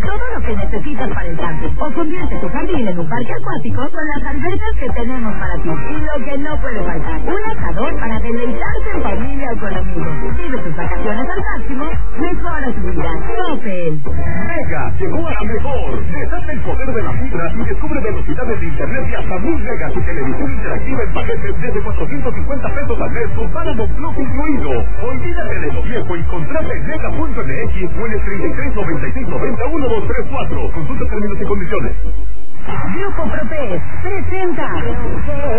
todo lo que necesitas para el camping. O convierte tu jardín en un parque acuático con las albercas que tenemos para ti. Y lo que no puede faltar, un asador para deleitarse en familia o con amigos. Vive tus vacaciones al máximo, mejora tu vida. Coppel. Mega llegó a la mejor. Desata el poder de la fibra y descubre velocidades de internet de hasta 1000 megas y televisión interactiva en paquetes desde 450 pesos al mes con Paramount Plus incluido. Olvídate de lo viejo y contrata en mega.mx o en el 33 96 90 1234. Consulta términos y condiciones. Grupo Propes presenta